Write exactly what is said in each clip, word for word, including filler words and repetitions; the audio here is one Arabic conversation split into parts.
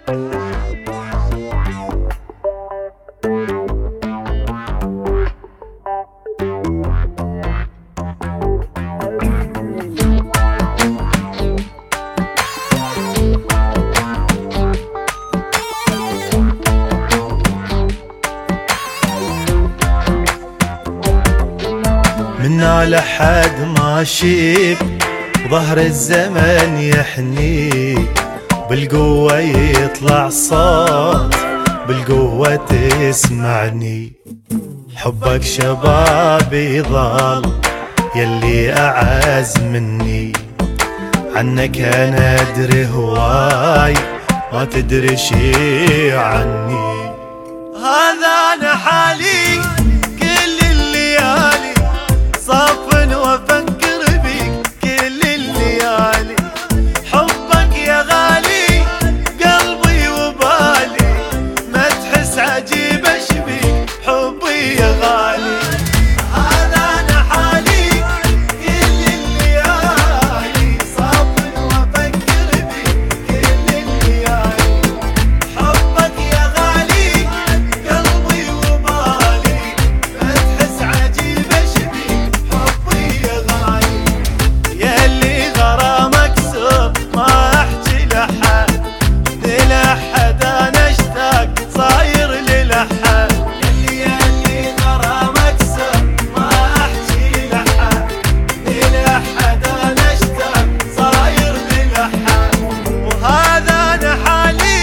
من على حد ما شيب ظهر الزمن يحني، بالقوة يطلع صوت بالقوة تسمعني. حبك شبابي ظل يلي أعز مني، عنك أنا أدري هواي ما تدري شي عني. هذا أنا حالي كل الليالي صافن وافكر بيك كل الليالي. حبك يا غالي قلبي وبالي، ما تحس عجيب اشبيك حبي يا غالي. هذا انا حالي كل الليالي صافن وافكر بيك كل الليالي. حبك يا غالي قلبي وبالي، ما تحس عجيب اشبيك حبي يا غالي. ياللي غرامك سر ما احكي لحد، للحد انا اشتاق صاير للحد. ياللي ياللي غرامك سر ما احكي لحد، للحد انا اشتاق صاير للحد. وهذا انا حالي.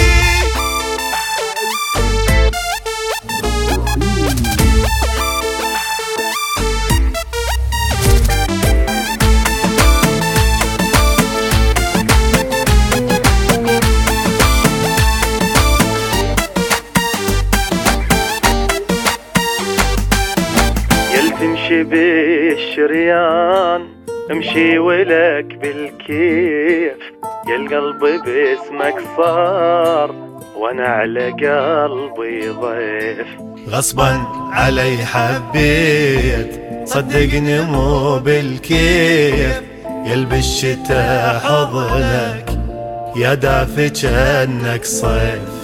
يل تمشي بالشريان امشي ولك بالكيف، يل قلبي باسمك صار وانا على قلبي ضيف. غصبا علي حبيت صدقني مو بالكيف، يل بالشتا حضنك يا دافي جنك صيف.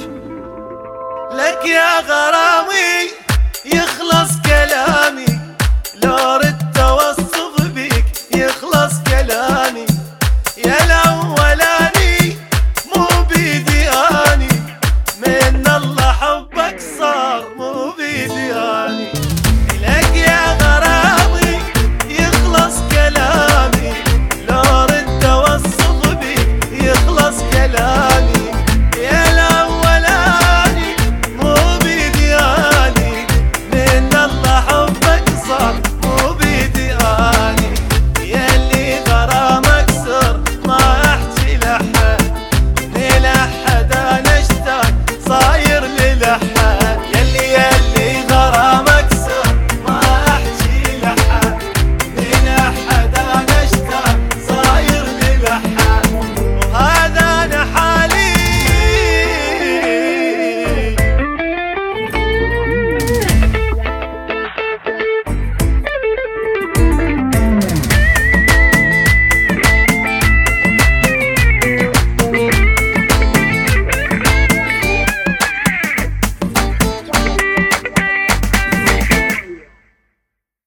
لك يا غرامي يخلص كلامي لو